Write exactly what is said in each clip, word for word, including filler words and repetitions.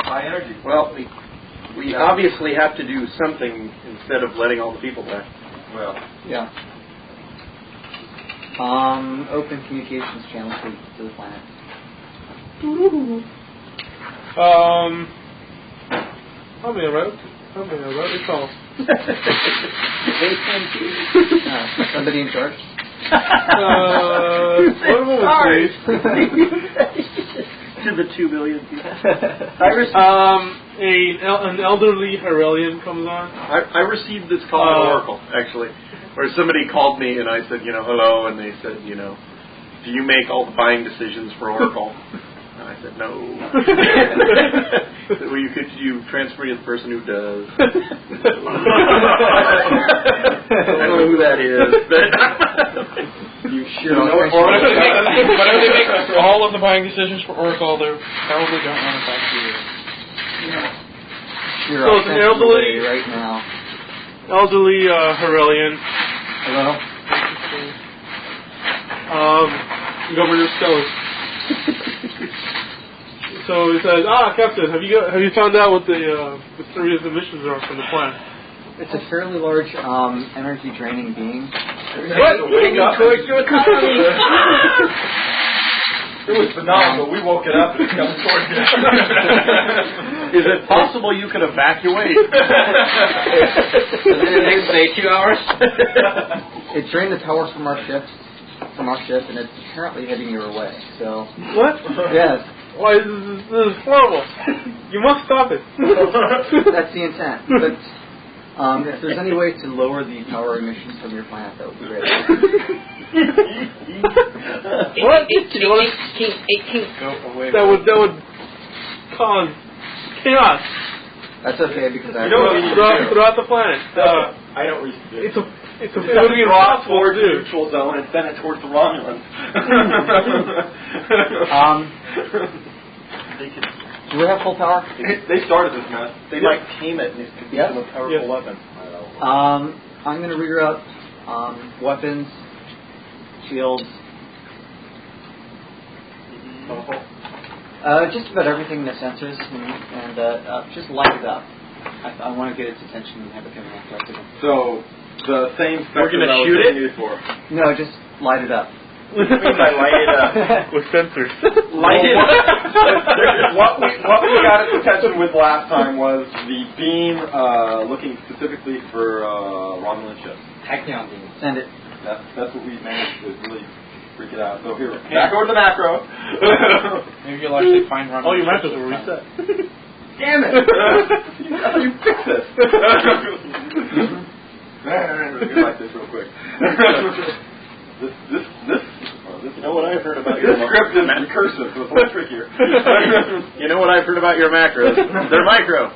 high energy. Well, we, we yeah. obviously have to do something instead of letting all the people die. Well, yeah. Um, open communications channels to, to the planet. Um, how many route? How many route? It's all. uh, somebody in charge? uh, one moment, please. To the two billion people. um, a, an elderly Herelian comes on. I, I received this call uh, at Oracle, actually, where somebody called me and I said, you know, hello, and they said, you know, do you make all the buying decisions for Oracle? And I said, no. Well, you could you transfer me to the person who does. I don't know who that is, but you sure know what Oracle makes? Whatever they make all of the buying decisions for Oracle, they probably don't want to talk to you. You're so it's an elderly right now. Elderly uh, Herelian. Hello. Um, Governor Skellis. So he says, ah, Captain, have you got, have you found out what the uh, mysterious emissions are from the plant? It's a fairly large um, energy draining being. What? Towards your economy. It was phenomenal. We woke it up and it's coming towards you. Is it possible you could evacuate? Within the next say two hours? It drained the towers from our ships, from our ship, and it's apparently heading your way. So. What? Yes. Why, this is, this is horrible. You must stop it. That's the intent. But um, if there's any way to lower the power emissions from your planet, that would be great. What? Go away. That would, that would cause chaos. That's okay because I... You know what we need to throughout, do? throughout the planet. Uh, I know what we should do. It's a... It's a, Just it would be draw impossible towards to the do. neutral zone and send it towards the Romulans. um, do we have full power? They started this mess. They yep. might tame it and it could yep. become a powerful yep. weapon. Um, I'm going to reroute um, weapons, shields, uh, just about everything in the sensors, and, and uh, uh, just light it up. I, I want to get its attention and have it coming after activity. So, the same We're going to shoot it? For. No, just light it up. What do you mean by light it up? With sensors. Light it up. what, we, what we got its attention with last time was the beam uh, looking specifically for uh, Romulan ships. Tachyon beam. Send it. That's, that's what we managed to really freak it out. So here, back over to the macro. Maybe you'll actually find Romulan. Oh, your macros will reset. Damn it! How do you fix this? Get like this real quick. this, this, this, oh, this. You know what I've heard about this your script is recursive, so it's a little trickier. You know what I've heard about your macros? They're micro.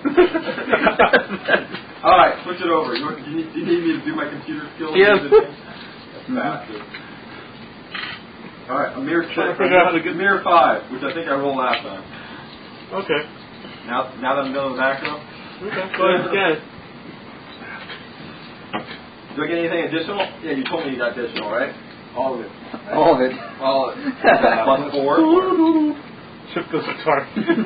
All right, switch it over. You, want, do, you need, do you need me to do my computer skills? Yes. That's bastard. All right, a mirror check. A mirror five, which I think I rolled last time. Okay. Now, now that I'm done with the macro. Okay. Go ahead again. Do I get anything additional? Yeah, you told me you got additional, right? All of it. Right? All of it. All of it. Uh, plus four. Ship goes apart.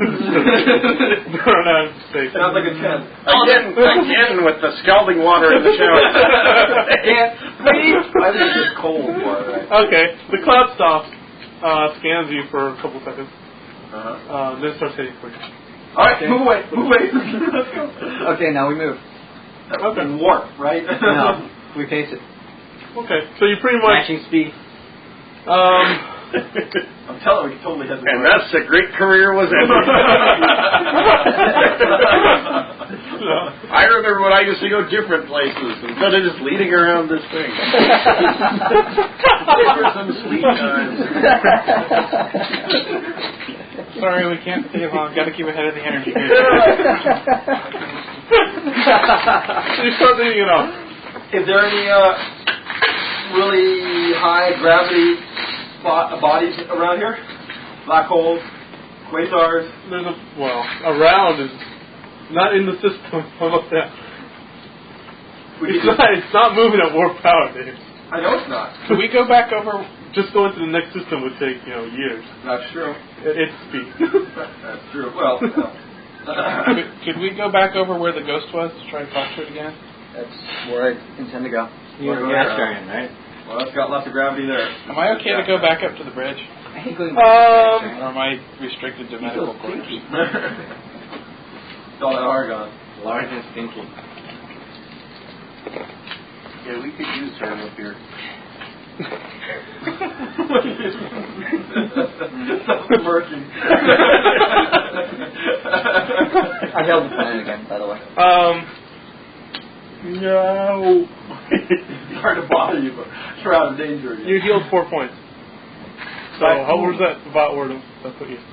Burn out safe. Sounds like a ten. Again, again with the scalding water in the shower. Can't please. I think it's just cold water. Right? Okay. The cloud stops, uh, scans you for a couple seconds, Uh-huh. uh, then starts heading for you. All right, Okay. move away, move away. Let's go. Okay, now we move. That was in warp, right? No, we pace it. Okay, so you pretty much... Matching speed. Um, I'm telling you, he totally has. And thus a great career was ended. I remember when I used to go different places instead of just leading around this thing. There were some sweet times. Sorry, we can't stay long. Got to keep ahead of the energy. you start thinking, you know. Is there any uh, really high gravity bo- bodies around here? Black holes, quasars. There's a well around is not in the system. How about that? It's not. It's not moving at warp power, Dave. I know it's not. Can we go back over? Just going to the next system would take you know years. That's true. At its speed. That's true. Well, you know, could, could we go back over where the ghost was to try and talk to it again? That's where I intend to go. You're You're a gas giant, right? Well, it's got lots of gravity there. Am I okay to go back up to the bridge? I hate going Um, back Or am I restricted to medical quarters? It's all that argon. large and stinky. Yeah, we could use her up here. Stop smirking. I held the plan again, by the way. Um, No. It's hard to bother you, but you're out of danger again. you healed four points. So By how whom? was that about word that put you?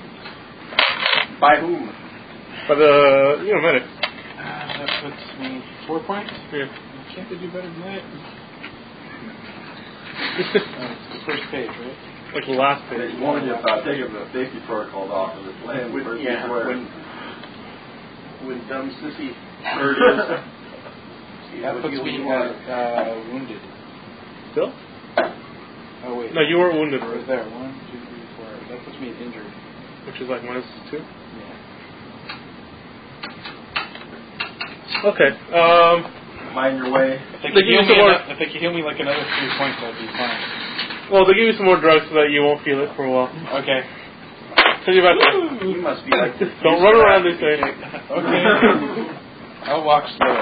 By whom? By the you know medic. Uh, that puts me four points. Yeah. Can't they do better than that? Oh, it's the first page, right? Like the last They page. warned you about taking the safety protocols off of this land. When, First yeah, swear. when, when dumb sissy Bird is. That puts me at uh, wounded. Still? Oh wait. No, you weren't wounded, It was there. One, two, three, four. That puts me at injured. which is like minus two. Yeah. Okay. Um. Mind your way. If they They could give heal you me, some more- ano- if they could heal me like another three points, that'd be fine. Well, they give you some more drugs so that you won't feel it for a while. Okay. Tell you about that. You must be like this. Don't run around, they say. Okay. I'll walk slow.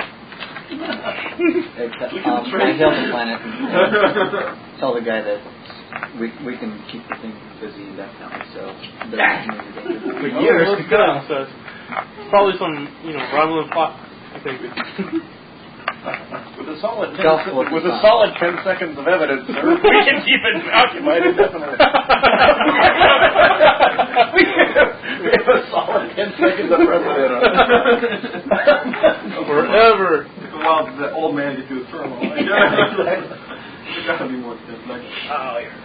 It's, um, I hail the planet and tell the guy that we we can keep the thing busy indefinitely, so it doesn't make any danger. For Oh, years. let's Good. go. So it's probably some, you know, Romulan plot, I think. With a solid ten, Self will be with a fine. solid ten seconds of evidence, sir, we can keep it occupied indefinitely. we, have, we have a solid ten seconds of precedent on it. Forever. While the old man gets through his term. There's got to be more than ten seconds. Oh, yeah.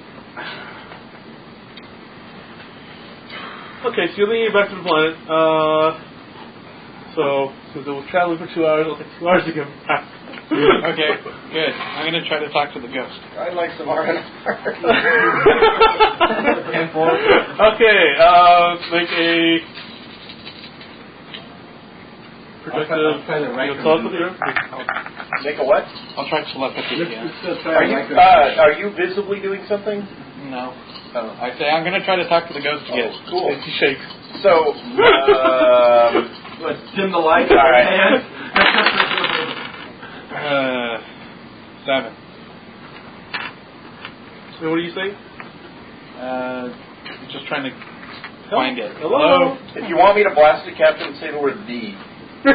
Okay, so you're leading back to the planet. Uh, so, since it was traveling for two hours, it'll take two hours to get back. Okay, good. I'm gonna try to talk to the ghost. I'd like some R and R. Okay, uh, make a productive I'll try the right you know, telepathy. Make a what? I'll try telepathy again. Are you uh, are you visibly doing something? No. Oh, I say I'm gonna try to talk to the ghost again. Oh, cool. He shakes. So, um, Let's dim the lights. All right. Uh, seven. So what do you say? Uh, just trying to find it. Hello? if you want me to blast the captain, say the word "the." That's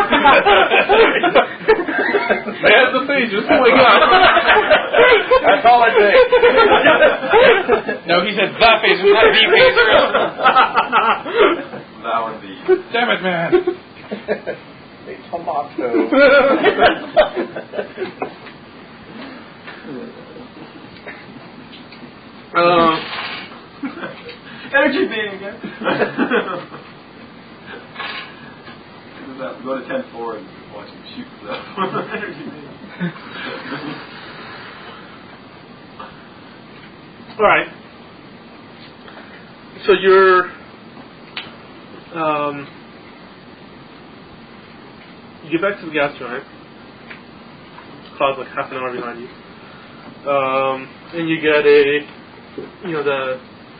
the thing, just oh my god. That's all I say. No, he said the phaser, not the phaser. That would be. Damn it, man. A tomato. uh, Energy beam again. Go to ten four and watch him shoot stuff. Energy beam. Alright. So you're um you get back to the gas giant. Cloud's like half an hour behind you. Um and you get a you know the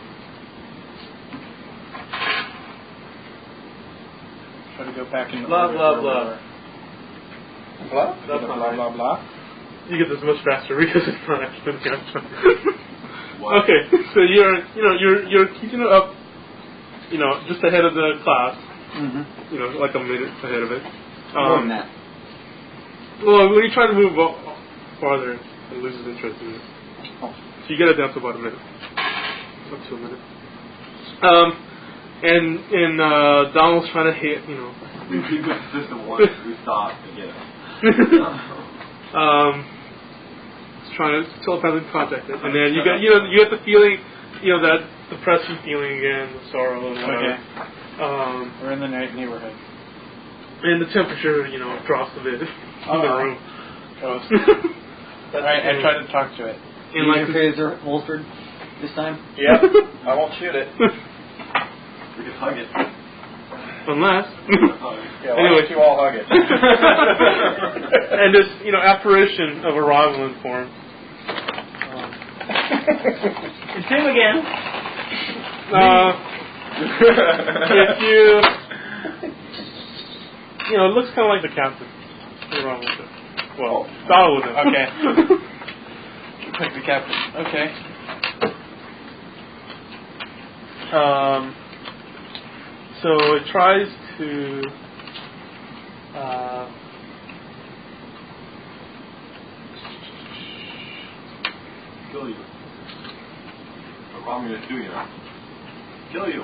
Try to go back in the blah order blah where we blah. were. What? That's not Blah right. blah blah. You get this much faster because it's not actually the gas giant. What? Okay, so you're you know you're you're keeping it up, you know, just ahead of the class. Mm-hmm. You know, like a minute ahead of it. More Um, than that. Well, when you try to move up farther, it loses interest in it. Oh. So you get it down to about a minute, up to a minute. Um, and and uh, Donald's trying to hit, you know. We keep the system once we stop again. um, he's trying to telepathically contact it, and then you get you know you get the feeling, you know, that depressing feeling again, the sorrow and whatever. Okay. Um, We're in the night neighborhood. and the temperature, you know, drops a bit in the Uh-oh. room. Ghost. Alright, I tried to talk to it. And Use like your phaser holstered this time? Yep. I won't shoot it. We can hug it. Unless. Yeah, why Anyway. don't you all hug it? And this, you know, apparition of a Romulan form. Um, It's him again. uh, if you, you know, it looks kind of like the captain. of the Romulan ship. Well, Donald would know. Okay. Like the captain. Okay. Um, so it tries to uh, Kill you. What Romulans do, you know? Kill you.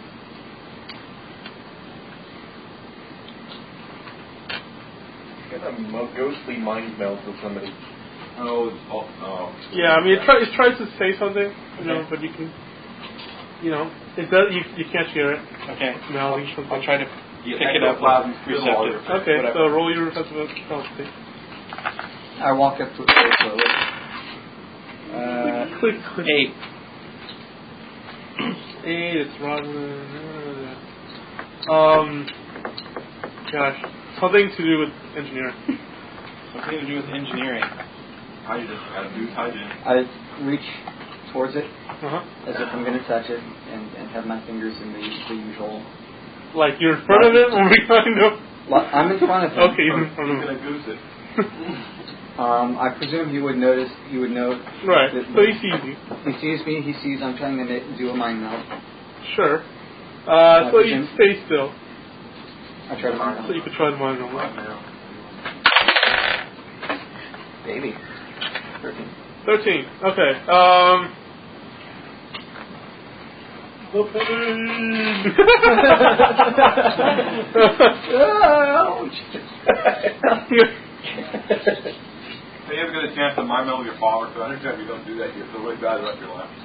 Get a mo- ghostly mind meld with somebody. Oh, oh, oh. yeah, I mean it, try, it tries to say something, you know, Okay. but you can, you know, it does. You, you can't hear it. Okay. It's mouthing something. I'll try to The pick it up. ectoplasm with fill all your receptive. Okay, Whatever. so roll your defensive ability. I walk up to it very slowly. Uh, Click, click. eight. Eight, it's Romulan. Um, gosh, something to do with engineering. Something to do with engineering. Hygiene. Gotta do hygiene. I reach towards it Uh-huh. as if I'm going to touch it and, and have my fingers in the, the usual. Like you're in front of it or behind him? Well, I'm in front of him. Okay, you're in front He's of him. gonna goose it. Um, I presume he would notice. He would know. Right, that- so he sees you. He sees me. He sees I'm trying to ma- do a mind meld. Sure. Uh, so you presume- stay still. I try to mind So you meld. can try to mind him. Right now. Baby. Thirteen. Thirteen. Okay. Um. Ouch. So you ever get a chance to mind meld with your father? So anytime you don't do that, you feel really bad about your life.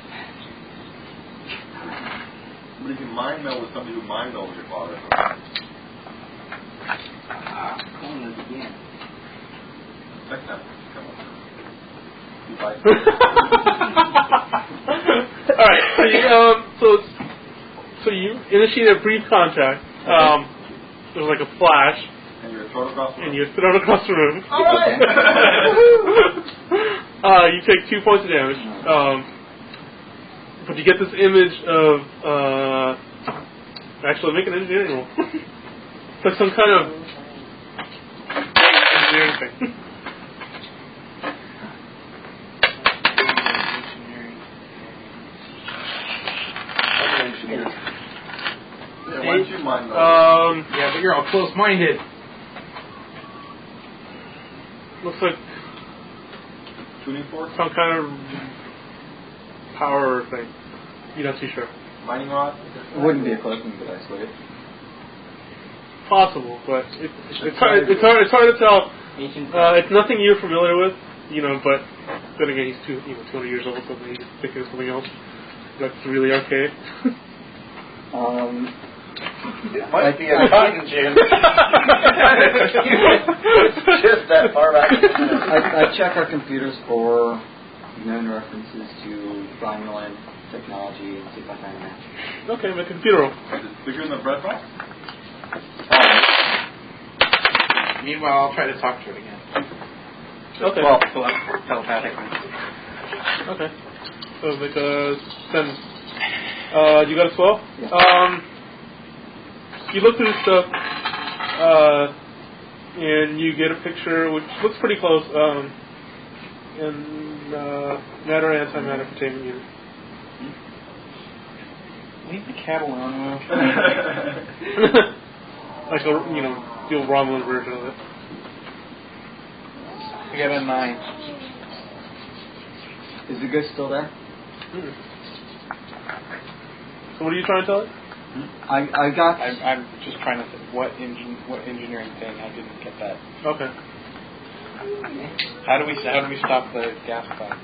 But if you mind meld with somebody who mind meld with your father, Ah, calling it again. next time, come on. You fight. All right. So you, um. So so you initiate a brief contact. Um. There's like a flash, And you're thrown across the and room. you're thrown across the room. All right. uh, you take two points of damage. Um. But you get this image of uh. Actually, make an engineering roll. It's like some kind of engineering thing. Engineering. Yeah, why don't you mind meld? Um. Yeah, but you're all close-minded. Looks like Tuning fork? some kind of power thing. You're not too sure. Mining rod? It wouldn't be a cloaking device, would it? Possible, but it, it's hard. It's hard. It's hard to tell. Ancient. Uh, it's nothing you're familiar with, you know. But then again, he's two, you know, two hundred years old, so maybe he's thinking of something else that's really archaic. Um. It might be a cotton gin. Just that far back. I, I check our computers for known references to Romulan technology and see if I find a match. Okay, make a computer roll. Is it bigger than the bread box? Meanwhile, I'll try to talk to it again. Okay. Well, telepathically. Okay. So make a send. Uh, you got a twelve? Yeah. Um, you look through the stuff, uh, and you get a picture which looks pretty close. Um, and uh, matter antimatter containment unit. Leave the cat alone. Like a, you know, the old Romulan version of it. I got a nine. Is the ghost still there? Hmm. So what are you trying to tell it? I I got. I'm, I'm just trying to think what engine, what engineering thing. I didn't get that. Okay. How do we how do we stop the gas cloud?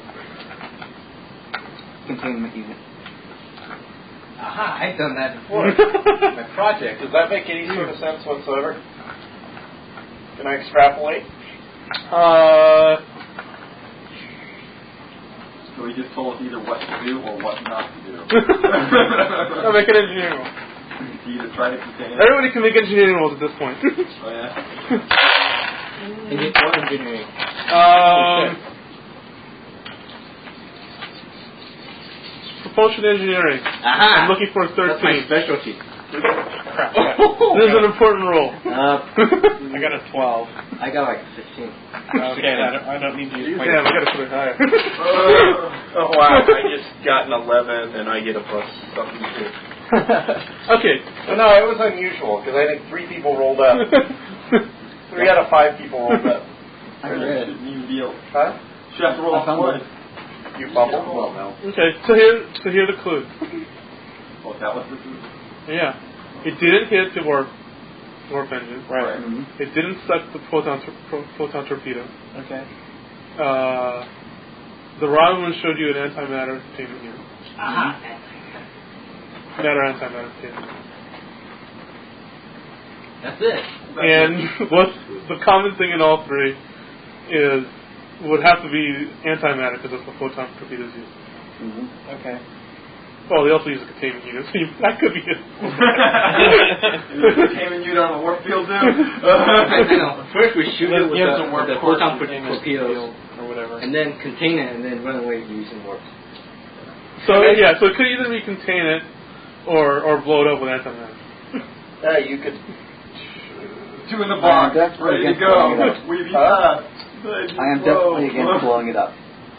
Containment unit. Aha, I've done that before. My project. Does that make any sort of sense whatsoever? Can I extrapolate? Uh, So he just told us either what to do or what not to do. I'll make an engineering roll. C to try to contain it? Everybody can make engineering rolls at this point. Oh, yeah? What engineering? um, propulsion engineering. Aha! I'm looking for a That's my thirteen. specialty. Crap. This is an important roll. Uh, I got a twelve. I got like fifteen. Okay, I don't, I don't need to use my... Damn, I gotta put it higher. Oh wow! I just got an eleven, and I get a plus something too. Okay. So no, it was unusual because I think three people rolled up. Three out of five people rolled up. I You read. shouldn't even be able. Huh? You have to roll I found twice. You fumbled. Well, no. Okay, so here, so here are the clues. Oh, that was the clue. Yeah, it didn't hit the warp, warp engine. Right. Mm-hmm. It didn't suck the proton, tor- pro- proton torpedo. Okay. Uh, the Romulan showed you an antimatter containment unit. Aha. Matter antimatter containment. That's it. And what's the common thing in all three is would have to be antimatter because that's what photon torpedoes use. Mm-hmm. Okay. Oh, they also use a containment unit, so you, that could be it. Containment unit on the warp field, dude. I know. First we shoot it with He has the, a warp with the core photon containment torpedoes, field or whatever. and then contain it, and then run away using warps. So yeah, so it could either be contain it or or blow it up with antimatter. Uh, you could. Two in the box, I'm definitely ready to against blowing it go. up. We be Huh? fast. I am definitely against blowing it up.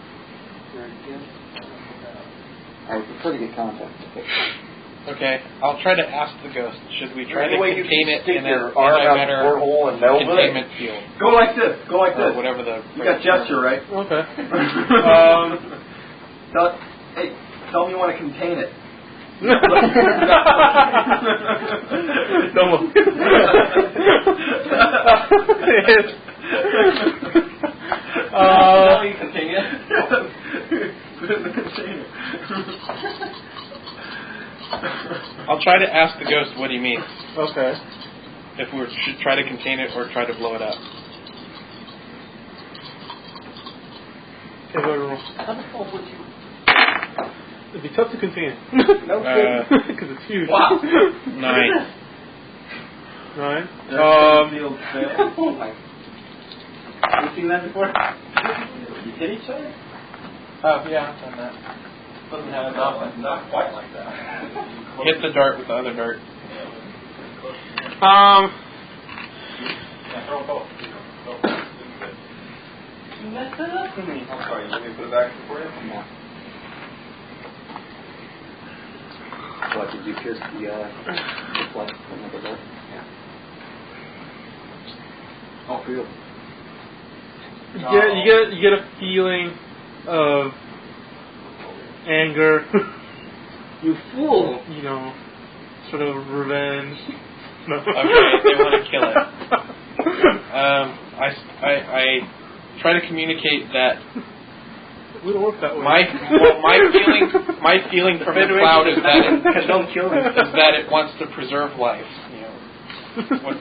I would prefer to get contact. Okay, I'll try to ask the ghost. Should we try Any to way you contain can it stick in your an arm out the antimatter porthole and meld it? containment field? Go like this. Go like Or this. whatever the... You got gesture, right? Okay. um, tell, hey, tell me you want to contain it. Don't look. uh, you contain it. Put it in the container. I'll try to ask the ghost what he means. okay. If we should try to contain it or try to blow it up. Okay, go ahead and roll. How the hell would you? It'd be tough to contain it. No Uh, kidding. Because it's huge. Wow. Nine. Nine. That's Um, field fail. Oh my. You seen that before? You hit each other? Oh, yeah, I've done that. Doesn't have not, not quite like that. Hit the dart with the other dart. um, Yeah, throw both. Throw both. You messed it up for me. I'm sorry. You want me to put it back for you? No. What, did you pierce the, uh, the flight from the door? Yeah. Oh, for real? you get you get you get a feeling of anger. You fool! You know, sort of revenge. No. Okay, they want to kill it. Um, I, I, I try to communicate that We don't work that way. my well, my feeling my feeling from the cloud is that it Don't kill me. is that it wants to preserve life. You know, what's,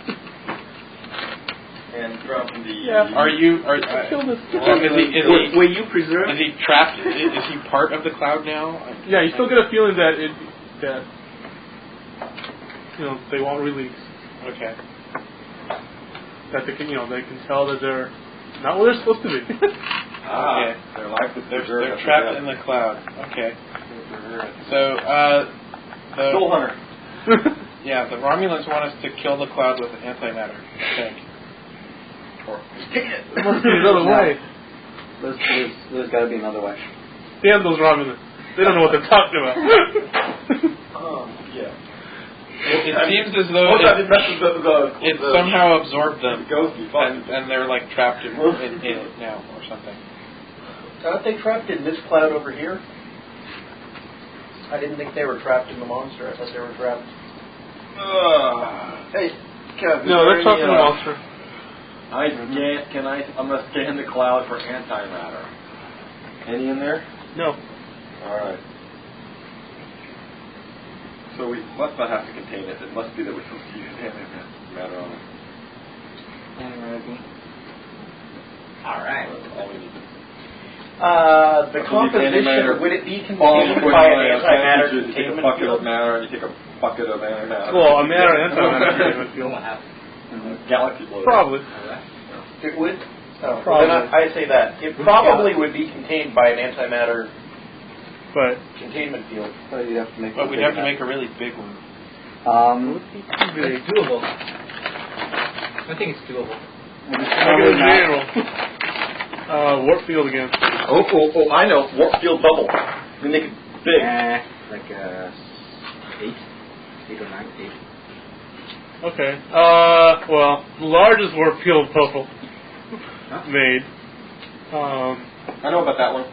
And from the. Yeah. are you are Kill this. well, is he is Were, he were you preserved? is he trapped? Is, is he part of the cloud now? Yeah, you still get a feeling that it that you know they won't release. Okay. That they can you know they can tell that they're not where they're supposed to be. Ah, Okay. their life is They're, preserved they're after trapped death. in the cloud. Okay. So, uh, the, Soul Hunter. yeah, the Romulans want us to kill the cloud with antimatter, I think. Or take it. There must be another way. There's, there's, there's got to be another way. Damn those Romulans. They don't know what they're talking about. Um, yeah. It, it seems as though Most of it, it messes the, the, it the, somehow absorbed them, the ghosty and, and they're like trapped in, in, in it now, or something. Aren't they trapped in this cloud over here? I didn't think they were trapped in the monster. I thought they were trapped. Uh, hey, Kev. No, they're talking the monster. I scan. Can I? I'm gonna scan the cloud for antimatter. Any in there? No. All right. So we must not have to contain it. It must be that we're supposed to use antimatter on it. Alright. That's all we need. Uh, the Would it be composition, antimatter? would it be contained Well, you put by in an a antimatter you take a containment bucket field? of matter and you take a bucket of antimatter. Well, a matter antimatter containment field. Galaxy blow. Probably. It would? Oh, Probably. Then I, I say that. It probably would be contained by an antimatter But containment field. So you'd have to make. But it we'd have big to make a really big one. enough. Um. big. It's doable. I think it's doable. Look at this general. Uh, warp field again. Oh, oh, oh, I know. Warp field bubble. We make it big. Eh, like uh, eight, eight or nine, eight. Okay. Uh, well, the largest warp field bubble made. Um, I know about that one.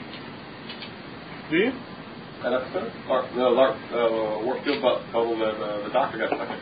do you? That episode? Lark, the lark, uh, warp field bu- bubble that uh, the doctor got stuck in.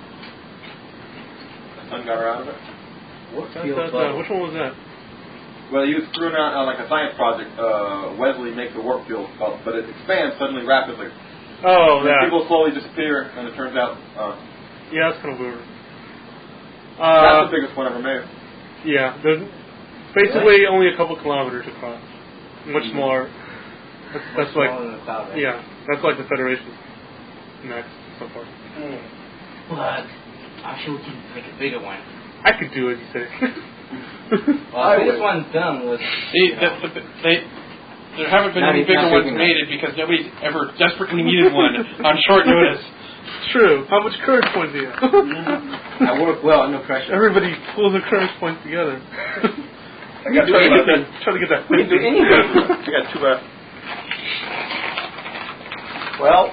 The sun got her out of it. What That, field that, uh, bubble? which one was that? Well, he was screwing out uh, like a science project. Uh, Wesley makes a warp field bubble, but it expands suddenly rapidly. Oh, And that. people slowly disappear, and it turns out uh, Yeah, that's kind of weird. that's Uh, the biggest one ever made. yeah, there's basically only a couple kilometers across. Much smaller. That's, that's like, Smaller than a cloud, right? yeah, that's like the Federation max so far. But I'm sure we can make a bigger one. I could do it, you say. Well, the biggest one done was. See, the, the, they, there haven't been Not any even- bigger not ones big made it because nobody's ever desperately needed one on short notice. True. How much courage points do you have? I work well under pressure. Everybody pulls their courage points together. I got try, to get anything. that, try to get that. We can do anything. I got two left. Well,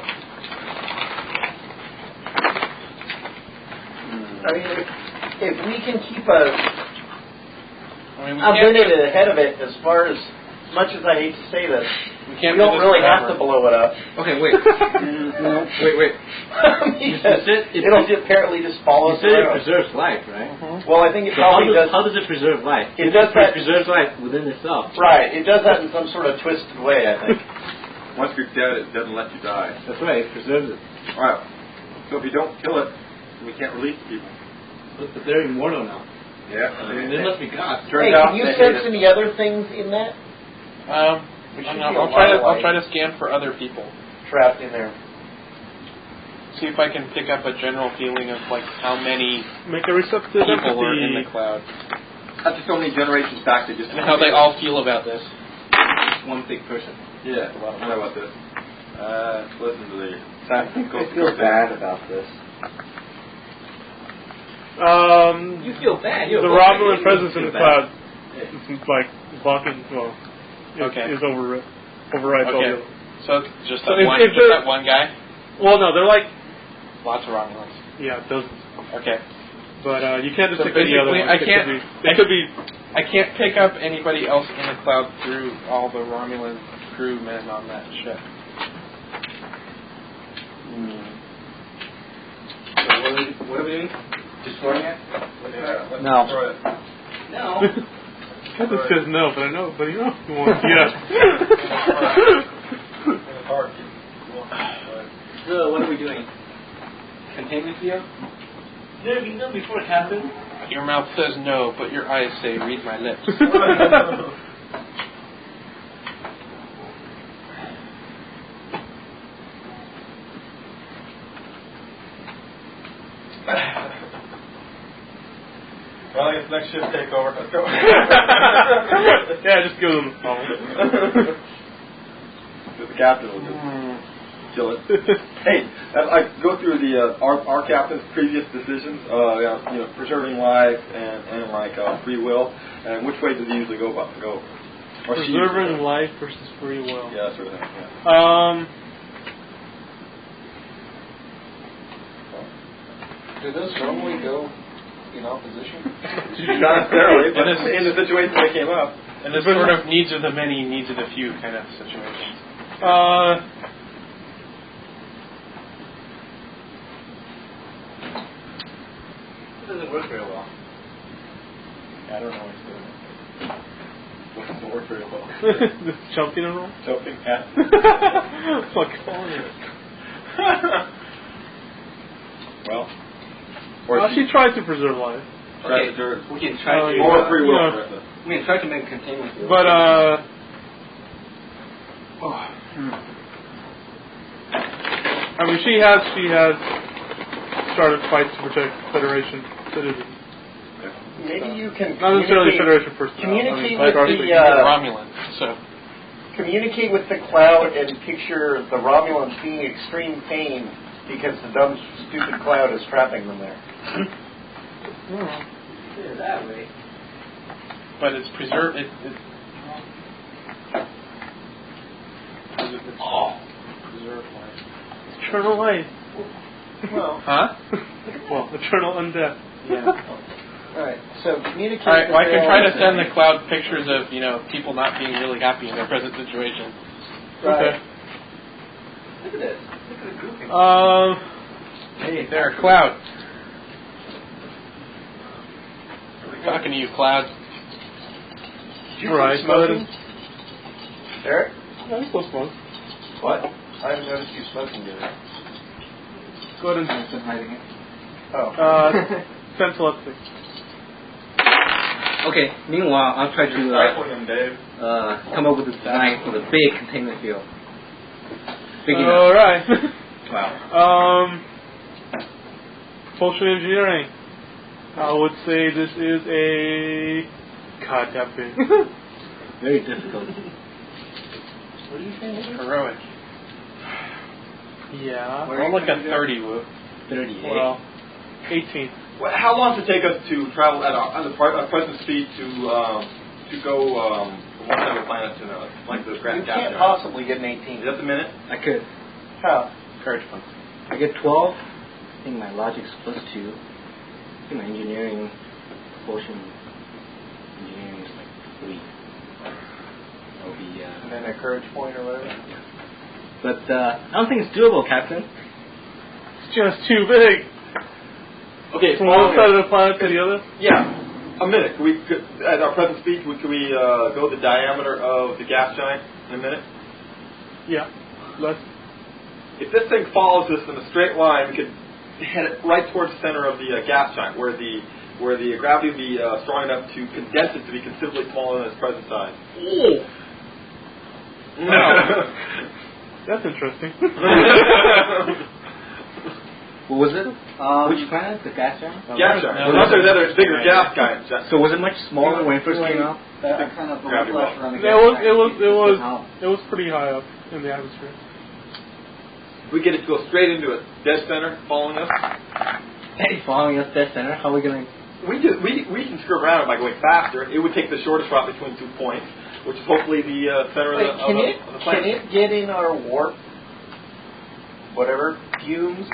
I mean, if, if we can keep a, I mean, we a can't, minute ahead of it, as far as, as much as I hate to say this, we we can't do don't this really forever. have to blow it up. Okay, wait. wait, wait. I mean, You said it- it'll just apparently just follow You us said it around. preserves life, right? Well, I think it So how probably does, does. how does it preserve life? It does that- preserves life within itself. Right, it does that in some sort of twisted way, I think. Once you're dead, it doesn't let you die. That's right, it preserves it. All right. So if you don't kill it, we can't release people. But, but they're immortal now. Yeah. I mean, they must be gods. Turns Hey, out can you they sense hate it. any other things in that Um, We I should don't know, be a I'll try to lot I'll like- try to scan for other people. trapped in there? See if I can pick up a general feeling of like how many Make a receptive people are in the empathy. cloud That's just so many generations back. They just and how they all feel about this. One big person. Yeah. Well, I know about this. Uh, let's listen to the. I feel bad about this. Um, You feel bad. You're the a Romulan you presence in feel the bad. cloud is like blocking, well, is, Okay. is over, overrides all the Okay, other. so it's just So that if- one, if just they're- that one guy. Well, no, they're like, Lots of Romulans. yeah, dozens. Okay, But uh, you can't just So pick any other basically, ones. I It could can't- be- It could be, I can't pick up anybody else in the cloud through all the Romulan crewmen on that ship. So what are we, what are we doing? Destroying it? Yeah, let's No. destroy it. No. Kevin says no, but I know, but you know, he wants yes. It's hard. So what are we doing? Containment field? No, we know before it happened. Your mouth says no, but your eyes say, read my lips. Well, I guess next shift take over. Let's go. Yeah, just give them the phone. The captain will just kill it. Hey, I, I go through the uh, our, our captain's previous decisions, uh, you know, preserving life and, and like uh, free will, and which way does he usually go about go? Or she Preserving usually life versus free will. goes? Yeah, sort of thing. Yeah. Um, Do those normally go in opposition? Not necessarily, but It is- in the situation they came up. And it's sort of needs of the many, needs of the few kind of situation. uh, It doesn't work very well. I don't know what's doing it. Doesn't work very well. this jumping and roll. Jumping at. Fuck on it. Well, Well, she tried to preserve life, try Okay, to preserve we can try Oh, to yeah. more free will. Yeah. Marissa. we can try to make a containment field. but uh, Hmm. I mean, she has she has started fights to protect Federation citizens. Maybe you can Not necessarily Federation personnel. communicate I mean, with Starfleet. the uh, Romulans. So communicate with the cloud and picture the Romulans being extreme pain because the dumb, stupid cloud is trapping them there. Yeah, that way. but it's preserved. It, it, it's Oh. preserved life. Eternal life. Well, Huh? Well, eternal undeath. yeah. All right. So communicate. All right. Well, I with can the try to Romulans. send the cloud pictures of you know people not being really happy in their present situation. Right. Okay. Look at this. Look at the goofy. Um. Hey, there, cloud. Talking to you, cloud. Did you Right. quit smoking? Eric? No, I'm still smoke. What? I haven't noticed you smoking yet. Go ahead and I've been hiding it. Oh. uh, send telepathy. Okay, meanwhile, I'll try to uh, Stifling him, Dave. uh, come up with a design for the big containment field. Big enough. All right. Wow. um. Propulsion engineering. I would say this is a. God, that big. Very difficult. What do you think? Heroic. Yeah. Roll like a thirty, Woo. thirty-eight. Well, eighteen. Well, how long does it take us to travel at our, at the pri- uh, present speed to um, to go um, from one side of the planet to another, like the You Grand can't Captain? possibly get an eighteen. Is that the minute? I could. How? Courage points. I get twelve. I think my logic's plus two. I think my engineering, propulsion engineering is like three. That'll be, And uh... then a courage point or whatever. But, uh, I don't think it's doable, Captain. It's just too big. Okay, From one side of the planet to the other. Yeah, a minute. Could we, could, at our present speed, could we uh, go the diameter of the gas giant in a minute? Yeah. Less. If this thing follows us in a straight line, we could head it right towards the center of the uh, gas giant, where the where the gravity would be uh, strong enough to condense it to be considerably smaller than its present size. That's interesting. What was it? Um, Which planet? The gas giant? Gas giant. No, Well, there's no. other bigger gas giants. So was it much smaller when it first came out? That kind of Gravity whiplash well. around the It was. gas It was. tank It was. keeps us It was pretty high up in the atmosphere. We get it to go straight into it, dead center, following us. Hey, following us dead center. How are we gonna? We just, we we can screw around it by going faster. It would take the shortest route between two points, which is hopefully the uh, center Wait, of, the, can of, it the, of the can planet. it get in our warp? Whatever fumes.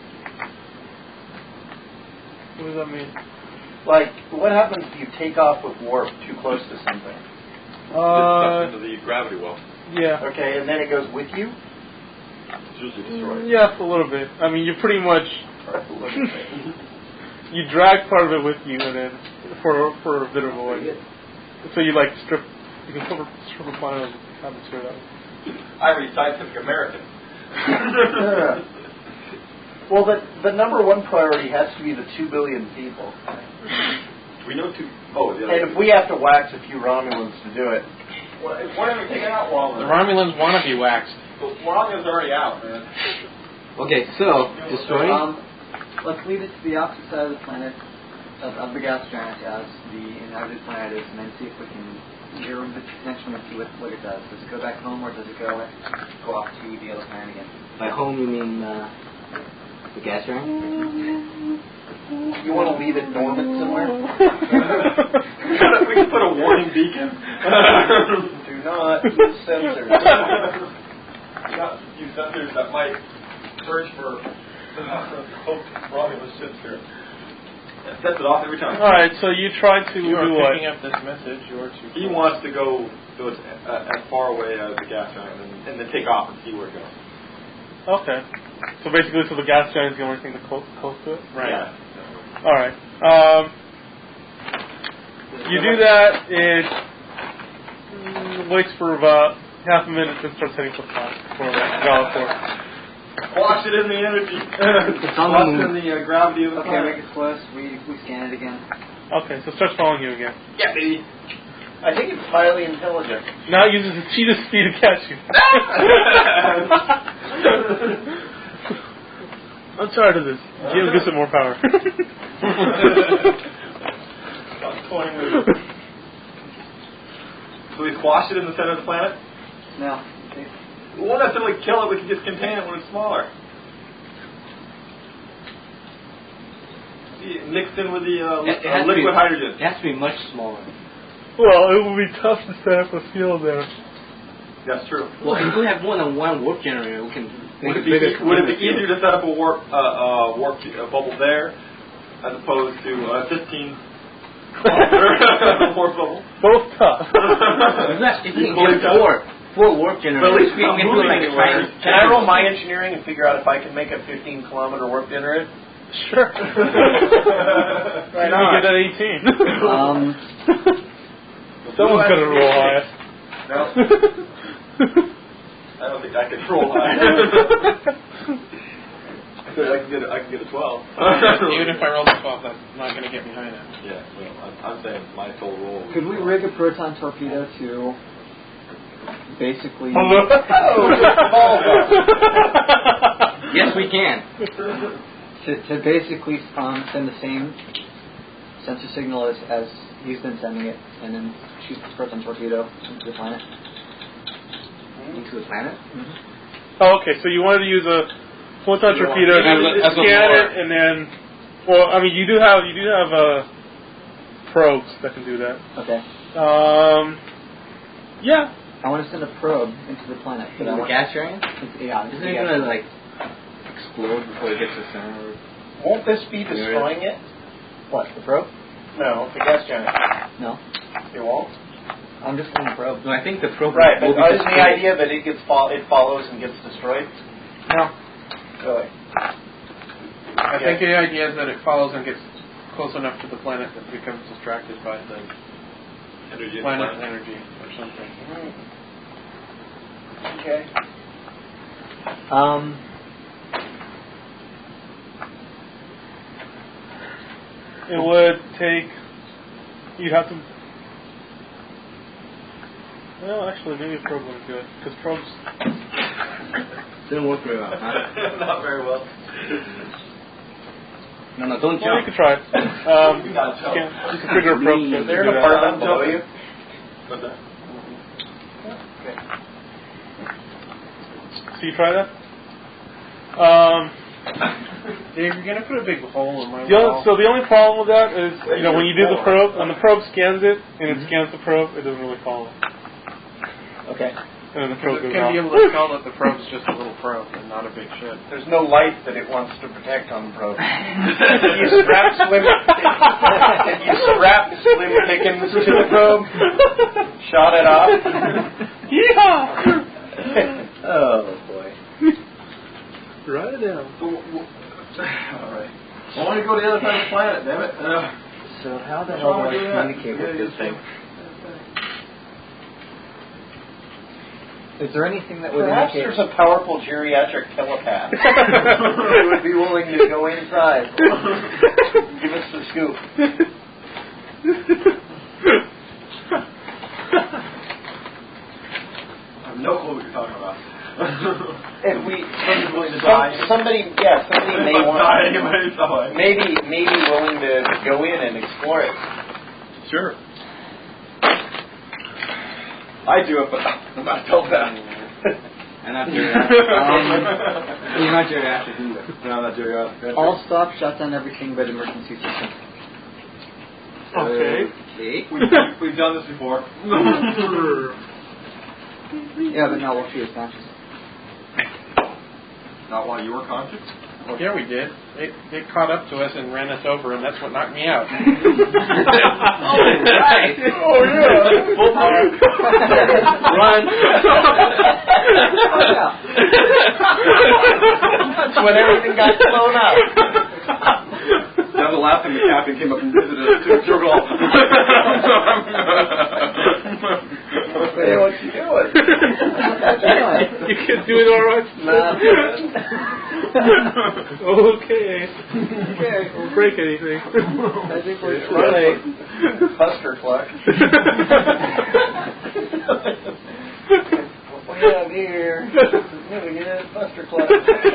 What does that mean? Like, what happens if you take off with warp too close to something? It Uh. sucks into the gravity well. Yeah. Okay, and then it goes with you. It's usually destroyed. Yeah, a little bit. I mean, you pretty much you drag part of it with you, and then for for a bit of a way. So you like strip. You can strip, strip a planet of atmosphere that way. I read Scientific American. Well, the the number one priority has to be the two billion people. We know two. Oh, yeah. And if we have to wax a few Romulans to do it, Well, why don't we take it out, The Romulans? Romulans want to be waxed. Well, Romulans are already out, man. Okay, so destroying. Um, let's lead it to the opposite side of the planet, of, of the gas giant, as the inhabited planet is, and then see if we can zero the connection and see what, what it does. Does it go back home, or does it go go off to the other planet again? By home, you mean uh, the gas giant? you want to leave it dormant somewhere? We can put a warning beacon. Do not use sensors. We got a few sensors that might search for hoped Romulus ships here. It sets it off every time. All right. So you try to You are do what? picking up this message. You are too. He wants to go, go as, uh, as far away as the gas giant and, and then take off and see where it goes. Okay. So basically, so the gas giant is the only thing to close, close to it. Right. Yeah. All right. Um, you do that. It mm, waits for about half a minute, then starts heading for the planet for Galaport. Wash it in the energy. It's on the Wash it moon. in the uh, gravity of the Okay, we planet. get close. We we scan it again. Okay, so it starts following you again. Yeah, baby. I think it's highly intelligent. Now it uses its cheetah speed to catch you. I'm tired of this. Jim gets it more power. So we squash it in the center of the planet? No. We won't necessarily kill it, we can just contain it when it's smaller. Mixed in with the uh, It- it uh, has to liquid be- hydrogen. It has to be much smaller. Well, it will be tough to set up a field there. That's true. Well, if we have more than one warp generator, we can Would it make be, a bigger would it be field. easier to set up a warp, uh, uh, warp uh, bubble there as opposed to uh, fifteen kilometer warp bubble? Both tough. If that- if we can Equally get tough. four, four warp But at generators, least we it's not can do moving like a anywhere. tiny. Can I roll my engineering and figure out if I can make a fifteen kilometer warp generator? Sure. Right You on. get that eighteen. Um, Someone's going to roll high. No. I don't think I can roll high. I said I can get a, I can get a twelve. Even if I roll a twelve, that's not going to get me high enough. Yeah, well, I'm, I'm saying my total roll. could we rig a proton torpedo to basically Yes, we can. to, to basically um, send the same sensor signal as, as he's been sending it, and then shoot the proton torpedo into the planet? Into the planet? Oh, okay, so you wanted to use a photon You torpedo want- to as a- as a scan lure. it, and then, well, I mean, you do have you do have uh, probes that can do that. Okay. Um, yeah, I want to send a probe into the planet. But I Into the want, gas giant? it's- yeah, it's Isn't the it gas going to, giant. like, explode before it gets to the center? Won't this be destroying it? What, the probe? No, the gas giant. No. It won't? I'm just sending a probe. No, I think the probe Right, will but be isn't the destroyed. idea that it gets fo- it follows and gets destroyed? No. Really? I think the idea is that it follows and gets close enough to the planet that it becomes distracted by the Energy in the planet's planet. energy or something. Okay. Um, it would take. You'd have to. Well, actually, maybe a probe would be good because probes. Didn't work very well, huh? Not very well. No, no, don't Well, you jump. could try. Um, you can, you can figure a probe. Is to Is there do an that. apartment below you? What's that? So you try that. Um, Dave, you're going to put a big hole in my the only, wall. so the only problem with that is, you know, when you do the probe, when the probe scans it and it scans the probe, it doesn't really follow. okay. And then the Because probe it's goes going to be off. able to tell that the probe's just a little probe and not a big ship. There's no light that it wants to protect on the probe. you strap slim you strap slim pickens to the probe, shot it off. Yeehaw! Oh, boy. Write it down. All right. I want to go to the other side of the planet, damn it. Uh, So how the What's hell wrong do I with doing that? communicate Yeah, with this just- thing? Is there anything that would Perhaps indicate... there's a powerful geriatric telepath who would be willing to go inside. Give us the scoop. I have no clue what you're talking about. If we, Somebody's willing to some, die. somebody, yeah, somebody may If I want, die anyway, so I- maybe, maybe willing to go in and explore it. Sure. I do it, but I'm not told that. I'm not geriatric. Um, you're not geriatric either. No, I'm not geriatric. I'll stop, shut down everything but emergency system. Okay. Okay. We've, we've done this before. Yeah, but not while she was conscious. Not while you were conscious? Yeah, we did. They, they caught up to us and ran us over, and that's what knocked me out. Oh, right. Oh, yeah. Full power. Run. That's when everything got blown up. That was the last time the captain came up and visited us to Turtle. Hey, what you doing? You can do it all right. Nah. Okay. Okay. Don't break anything. I think we're too Run late. a Buster cluck. What we have here is really good Buster cluck.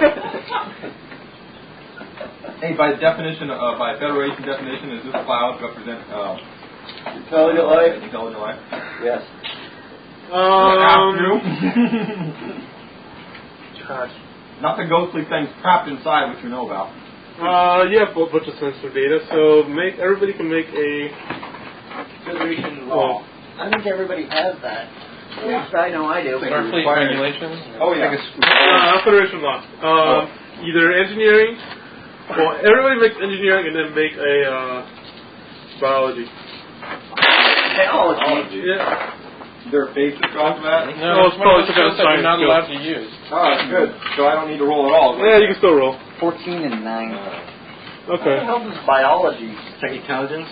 Hey, by definition, uh, by Federation definition, does this cloud represent uh, Intelligent life? Intelligent life. Yes. Um, Not the ghostly things trapped inside, which you know about. uh, yeah, a bunch of sensor data. So make everybody can make a Federation law. law. I think everybody has that. Yes, I know I do. Starfleet regulations. Oh yeah. Uh, Federation law. Um, Either engineering. Well, everybody makes engineering and then make a uh, biology. Technology. Yeah. There are basic off of that. No, it's one of probably those some kind of skills that you're science not skill. allowed to use. Oh, that's good. So I don't need to roll at all. Yeah, you can still roll. fourteen and nine. What Okay. the hell does biology? Check intelligence.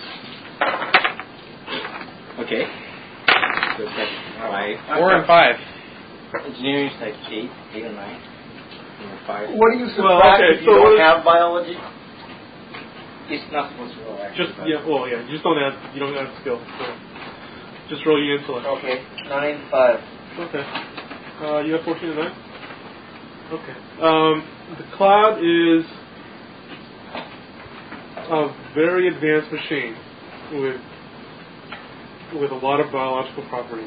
Okay. So it's like five. Four and five. Engineering is like eight, eight or nine. And then five. What do you subtract Well, okay, if you so what don't is- have biology? It's not supposed to roll actually. Just yeah, well yeah, you just don't have you don't have skill. So just roll your intellect. Okay, nine five. Okay. Uh, you have fourteen and nine? Okay. Um, the cloud is a very advanced machine with with a lot of biological properties.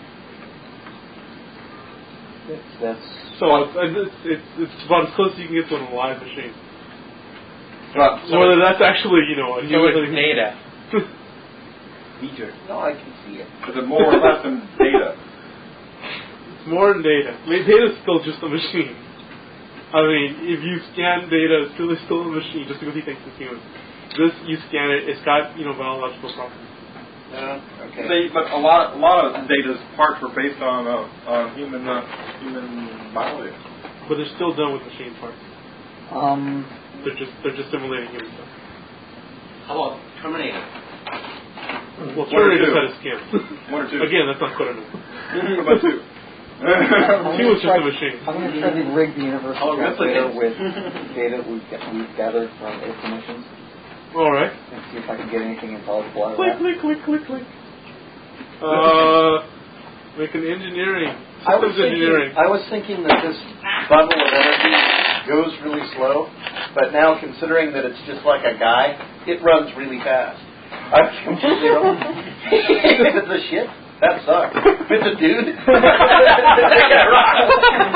That's So it's, it's it's it's about as close as you can get to an alive machine. Uh, So whether that's actually, you know, a So new it's data. Feature. No, I can see it. is it more or less than data? It's more than data. I mean, data is still just a machine. I mean, if you scan data, it's still, it's still a machine, just because he thinks it's human. This, you scan it, it's got, you know, biological properties. No, okay. They, but a lot, a lot of data's parts were based on uh, on human uh, human biology. But they're still done with machine parts. um. They're just they're just simulating human stuff. How about Terminator? Well, One or Terminator just two. had a skin. One or two. Again, that's not good enough. About two. He was just a machine. I'm going to try to rig the universal Oh, that's translator okay. with data we've, ga- we've gathered from Ace missions All right. and see if I can get anything intelligible out of Click, that. click, click, click, click. Uh, make an engineering. I was Systems engineering. thinking, I was thinking that this bundle of energy goes really slow, but now considering that it's just like a guy, it runs really fast. I was completely wrong. If it's a ship, that sucks. If it's a dude, that guy rocks.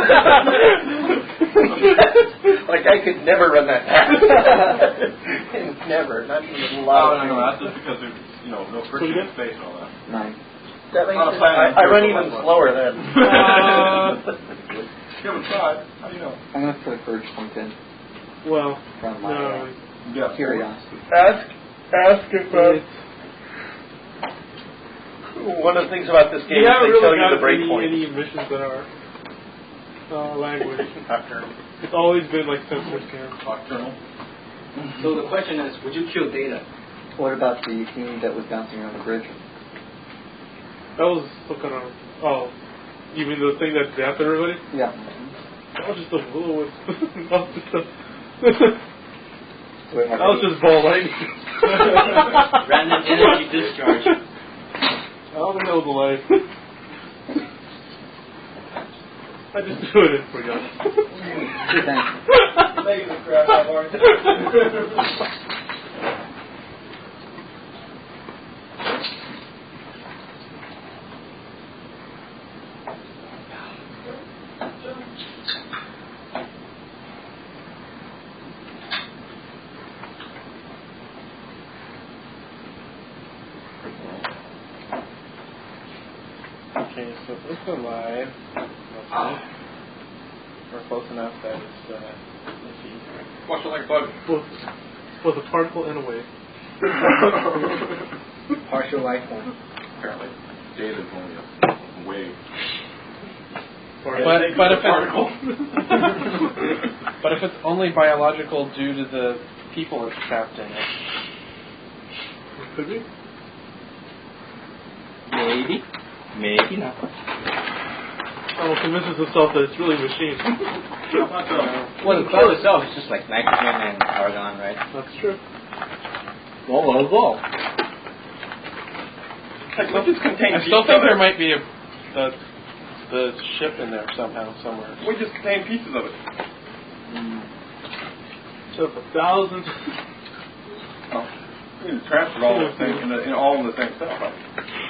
Like I could never run that fast. Never, not even a Oh, lot. no, no, that's just because there's, you know, no friction in space and all that. Nine. That makes On a sense. planet, I, I run I'm sure even it's a lot. slower then. Uh, You haven't tried. How do you know? I'm going to put a courage point in well, from my no. uh, Yeah. curiosity. Ask, ask if uh, It's, one of the things about this game we is haven't they tell really you got the break any, points. any missions that are uh, language. Nocturne. It's always been like sensor scan. Nocturnal. So the question is, would you kill Data? What about the team that was bouncing around the bridge? That was some kind of. Oh, you mean the thing that zapped everybody? Yeah. That was just a fluid. That was just a. Do we have That was any- just ball lightning. Random energy discharge. I don't think that was a light. I just threw it in for you. Thanks. Making the crap out of ours. Okay, so it's alive. Okay. Or close enough that it's, uh, let's see. Watch it like a bug. Both, both a particle and a wave. Partial life form. Apparently, data is only a wave. Or But, but if particle. it's, but if it's only biological due to the people it's trapped in it, could be. Maybe. Maybe not. almost convinces himself that it's really a machine. Well, the cloud itself is just like nitrogen and argon, right? That's true. Well, well, well. Like, we just contain I still think there might be a the the ship in there somehow somewhere. We just contain pieces of it. So for thousands. Oh, we just transferred all the things in, the, in all in the same cell. Right?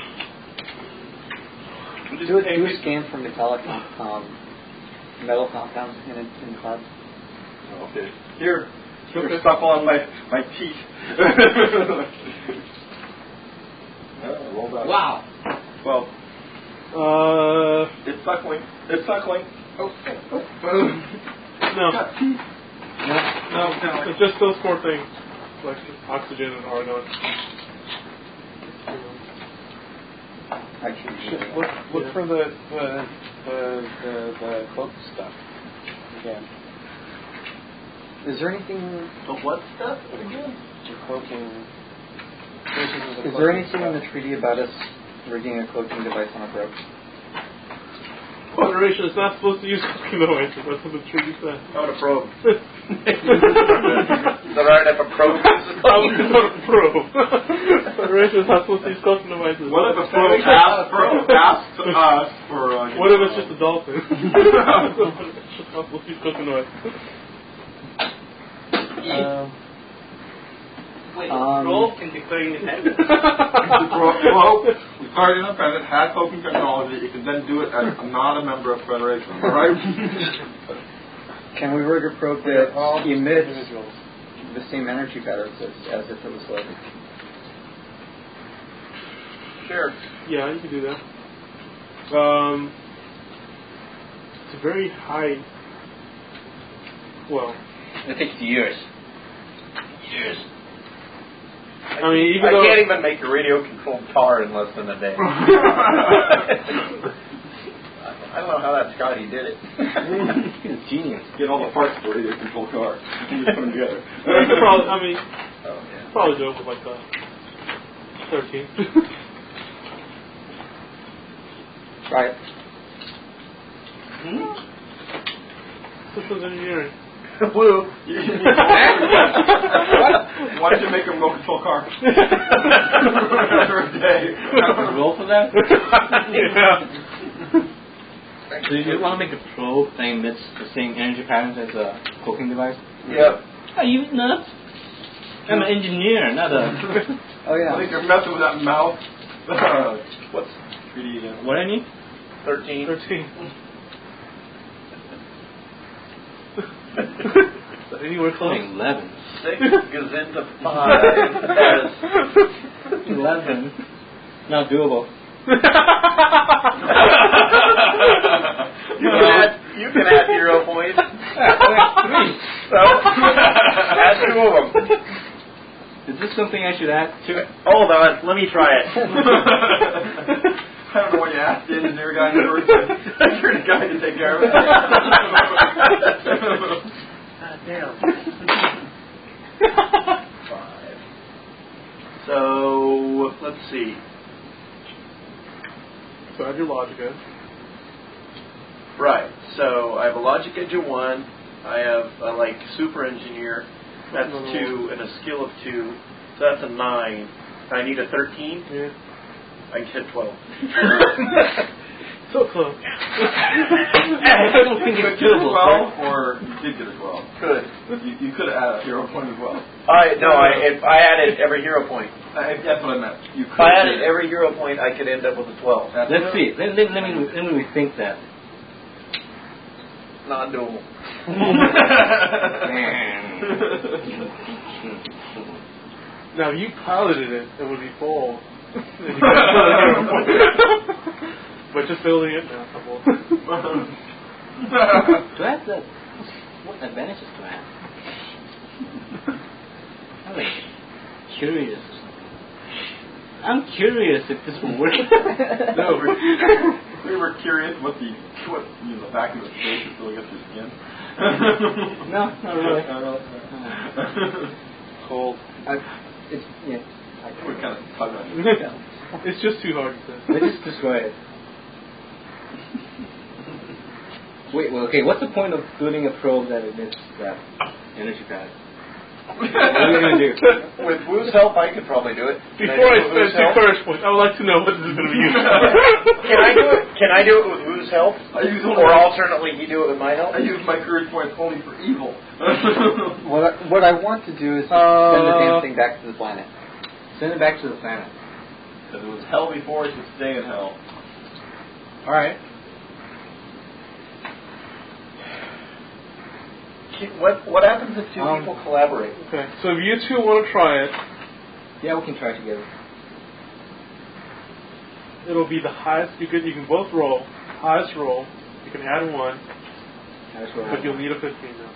We just Do, a, contain do a pieces. scan for metallic um, metal compounds in, in the cloud. Okay. Here, there's stuff on my my teeth. uh, roll back. Wow. Well, Uh, it's suckling. It's suckling. Oh, oh, oh. no. Got teeth. No, no, it's just those four things, like oxygen and argon. Actually, Shit, look, look for the the the the, the cloak stuff again. is there anything? The what stuff again? The cloaking. Is there anything in the treaty about us rigging a cloaking device on a probe? Federation is not supposed to use cooking devices. That's what the treaty says. Not a probe. Is that right? If a probe is Not a probe. Federation is not supposed to use cooking devices. What if a probe asks for asks us for? Uh, What if it's just a dolphin? It's just not supposed to use cooking devices. Um, Wait, Um, probe can declare independence. Well, we started independent, had coping technology. You can then do it as not a member of Federation, all right? Can we rig a probe that all just emits individuals. the same energy patterns as, as if it was loaded? Sure. Yeah, you can do that. Um, it's a very high. Well, It takes years. Years. I mean, even I though can't even make a radio-controlled car in less than a day. I don't know how that Scotty did it. He's a genius. Get all the parts for a control car and just put them together. you could probably, I mean, Oh, yeah. probably do it with like uh, thirteen. Right. Systems engineering. Woo! Why don't you make them go control car? After a day. Roll for that? Yeah. So you want to make a probe that emits the same energy patterns as a cooking device? Yep. Are you nuts? I'm an engineer, not a... Oh yeah. I think you're messing with that mouth. Uh, what's three D again? What I need? Thirteen. thirteen. Anywhere close? eleven. Six goes into five. Yes. eleven. Not doable. You can add, you can add hero points. So, add two of them. Is this something I should add to? Hold on, let me try it. I don't know what you asked the engineer guy in the first place. You're the guy to take care of it. God damn. Five. So let's see. So add your logic edge. Right. So I have a logic edge of one. I have a like super engineer. That's two, and a skill of two. So that's a nine. I need a thirteen. Yeah. I get twelve. So close. I don't think it's doable. twelve, or you did get a twelve. Could. You, you could add a hero point as well. I no, I if I added every hero point. I, that's what I meant. You If could I added do it. every hero point, I could end up with a twelve. That's Let's it. see. Let, let, let me let me rethink that. Non doable. Now, if you piloted it, it would be full. But just building it now. Do I have that? What advantages do I have? I'm like curious or something. I'm curious if this will work. No, we we were curious what the what you know, the vacuum of space is still against your skin. No, not really. Not really. Cold. I, it's yeah. I We kind of tug on it. It's just too hard to say. Let's just destroy it. Wait, well, okay, what's the point of building a probe that emits that energy pad? What are you going to do? With Wu's help, I could probably do it. Can Before I I, do it with spend Wu's two help? courage points, I would like to know what this is going to be used for. Can I do it? Can I do it with Wu's help? I use only Or alternately, you do it with my help? I use my courage points only for evil. What I, what I want to do is just Uh, send the damn thing back to the planet. Send it back to the planet. Because it was hell before, it should stay in hell. All right. What what happens if two Um, people collaborate? Okay, so if you two want to try it, Yeah, we can try it together. it'll be the highest. You can you can both roll. Highest roll. You can add one, That's what but you'll need a fifteen now.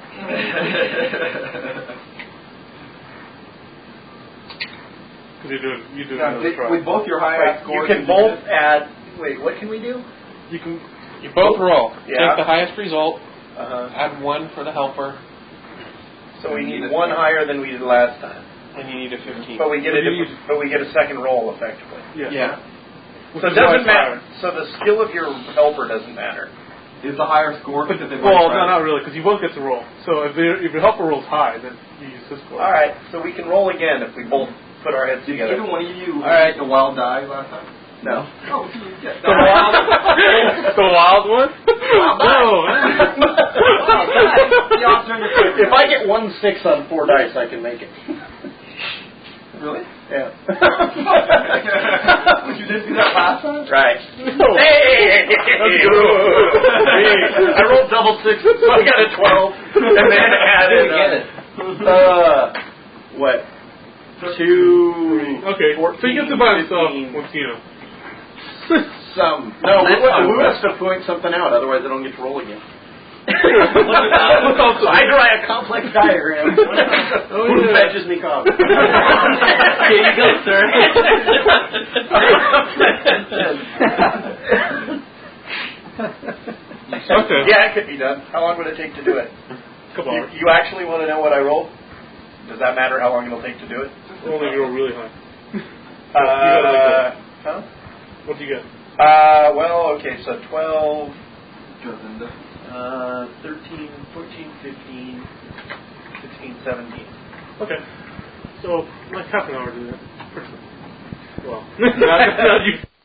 Because you're doing you doing Now, another try. with both your high Right, ass you scores, can both add. Wait, what can we do? You can. You both roll. Yeah. Take the highest result. Uh-huh. Add one for the helper, So we need one higher than we did last time, and you need a fifteen. but we get a You different, but we get a second roll effectively. Yeah. Yeah. Which So is it doesn't why it's matter. So the skill of your helper doesn't matter. is the higher score because they Well, both no, tried. not really, because you both get to roll. So if, if your helper rolls high, then you use this score. All right, so we can roll again if we both put our heads Did together. either one of you All right. take a wild die last time? No. Oh, so you get The wild, the wild one. No. If I get one six on four dice, I can make it. Really? Yeah. you didn't do that last time? Right. No. Hey! I rolled double sixes, so I got a twelve, and then added. Uh, uh, what? Two. Okay. So you get to by himself once you know. Some. No, Wu, Wu has to point something out, otherwise I don't get to roll again. So I draw a complex diagram. Oh, Who yeah. fetches me coffee? Here you go, sir. Okay. Yeah, it could be done. How long would it take to do it? Couple You, hours. you actually want to know what I rolled? Does that matter how long it'll take to do it? Only if you roll really high. Uh, huh? What do you get? Uh, well, okay, so twelve, Doesn't it? uh, thirteen, fourteen, fifteen, sixteen, seventeen. Okay. So like half an hour to do that. Pretty simple. Well, not, not you.